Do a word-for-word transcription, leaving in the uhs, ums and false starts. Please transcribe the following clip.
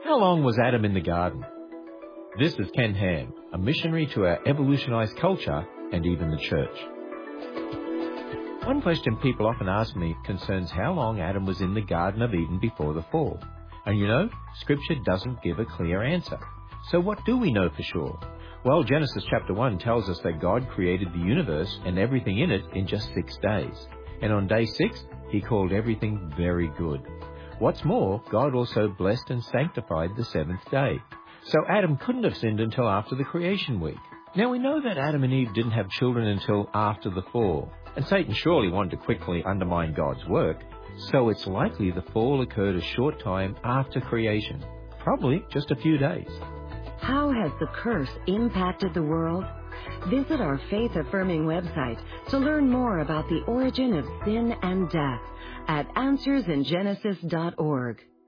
How long was Adam in the garden? This is Ken Ham, a missionary to our evolutionized culture and even the church. One question people often ask me concerns how long Adam was in the Garden of Eden before the fall. And you know, Scripture doesn't give a clear answer. So what do we know for sure? Well, Genesis chapter one tells us that God created the universe and everything in it in just six days. And on day six, He called everything very good. What's more, God also blessed and sanctified the seventh day. So Adam couldn't have sinned until after the creation week. Now we know that Adam and Eve didn't have children until after the fall. And Satan surely wanted to quickly undermine God's work. So it's likely the fall occurred a short time after creation. Probably just a few days. How has the curse impacted the world? Visit our faith-affirming website to learn more about the origin of sin and death at answers in genesis dot org.